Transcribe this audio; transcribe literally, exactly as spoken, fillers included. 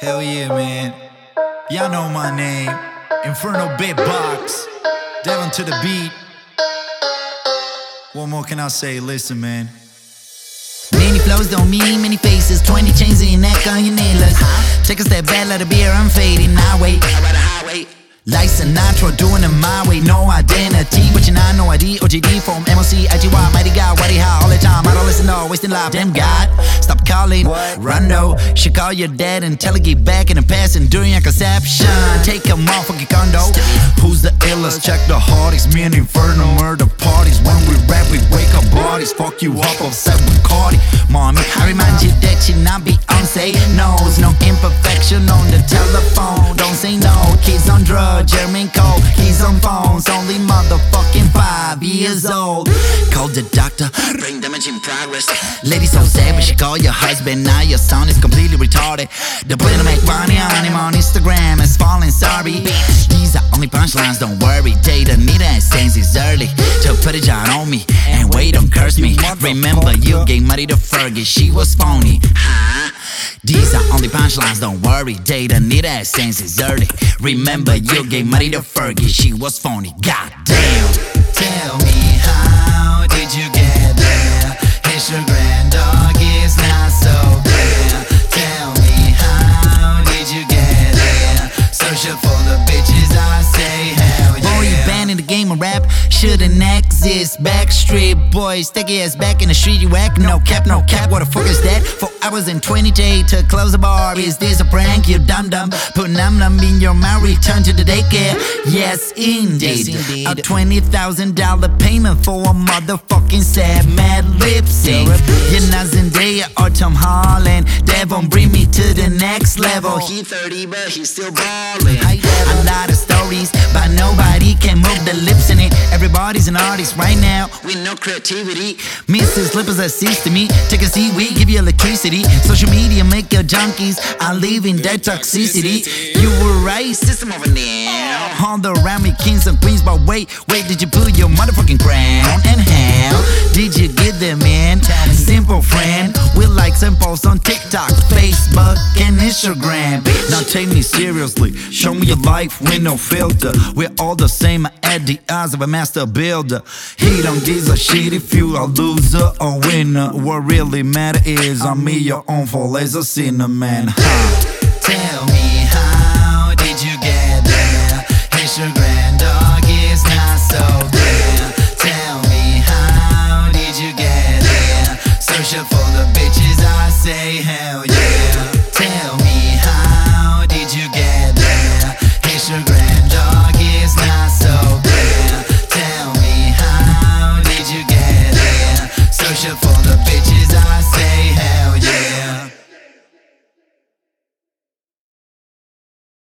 Hell yeah, man. Y'all know my name. Inferno Beatbox. Devin to the beat. What more can I say? Listen, man. Many flows don't mean many faces. Twenty chains in your neck on your nailers. Take a step back, let the beer, I'm fading. I wait, I ride a highway. Like Sinatra, doing it my way. No identity, but you not know I D. O G D from M O C, I G Y, mighty God, what he how all the time. I don't listen, no, wasting life. Damn God, stop calling. Rondo, she call your dad and tell her get back in the past and during your conception. Take a motherfucking condo. Who's the illest? Check the hardest. Me and Inferno murder parties. When we rap, we wake up bodies. Fuck you up, upset with Cardi. Mommy, I remind you that she not Beyonce. Knows no imperfection on the telephone. Don't say no, kids on drugs, Jermaine Cole, he's on phones. Only motherfucking five years old. Call the doctor, brain damage in progress. Lady so sad, but she call your husband. Now your son is completely retarded. The way to make money on him on Instagram is falling sorry. These are only punchlines, don't worry. Data need and saying it's early to put it down on me and wait, don't curse me. Remember you gave money to Fergie, she was phony. Huh? These are only punchlines, don't worry. Data need and saying it's early. Remember you gave money to Fergie, she was phony. God damn. Tell me, how did you get there? It's your grand dog, it's not so clear. Tell me, how did you get there? Social for the bitches, I say hell yeah. Boy, you banned in the game of rap, shouldn't exist. Backstreet Boys, take your ass back in the street, you act. No cap, no cap, what the fuck is that? Four hours and twenty days to close the bar. Is this a prank, you dumb dumb? Put num num in your mouth, return to the daycare. Yes, indeed, yes, indeed. A twenty thousand dollar payment for a motherfucking sad mad lip sync. You're not Zendaya or Tom Holland. That won't bring me to the next level. He thirty, but he's still ballin'. A lot of stories, but nobody can move the lips in it. Everybody's an artist right now with no creativity. Missus Slippers that sees to me. Take a seat, we give you electricity. Social media make your junkies. I live in that toxicity. You were right, system over now. All the around me, kings and queens. But wait, wait, did you put your motherfucking crown? And how did you get there, man? Simple friend, we like simples on TikTok, Facebook, and Instagram. Now take me seriously, show me your life with no filter. We're all the same at the eyes of a master builder. He don't give a shit if you a loser or winner. What really matter is I'm me, your own fault as a sinner, man. Huh. Tell me,